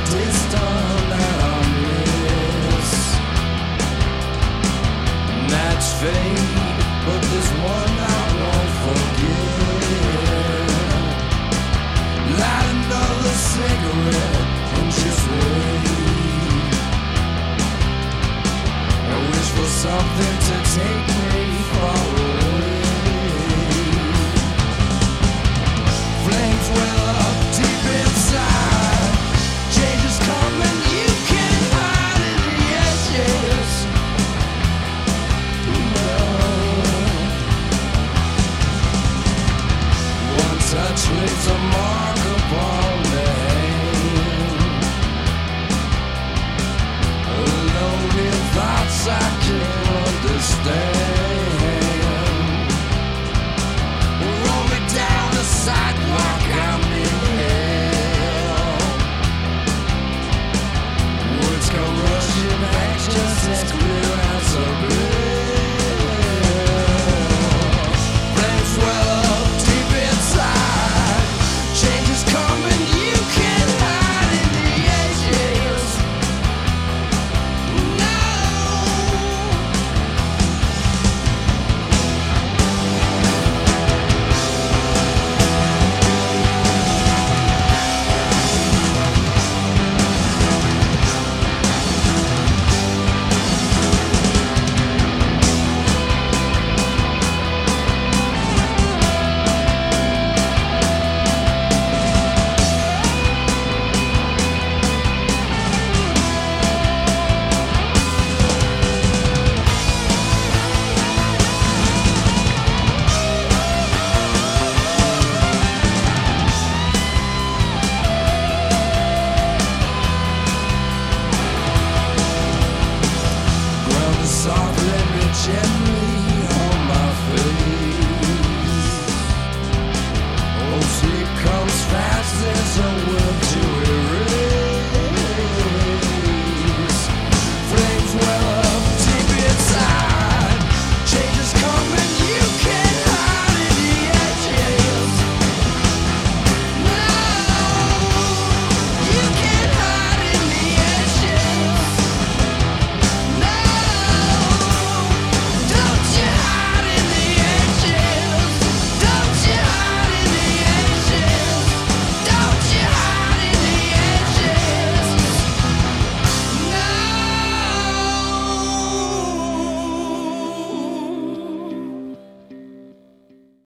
distant that I miss. Nights fade, but there's one I won't forget. Light another cigarette and just wait. I wish for something to take me far away. Flames well up deep inside. Change is coming, you can't hide it. Yes, yes. One touch leaves a mark.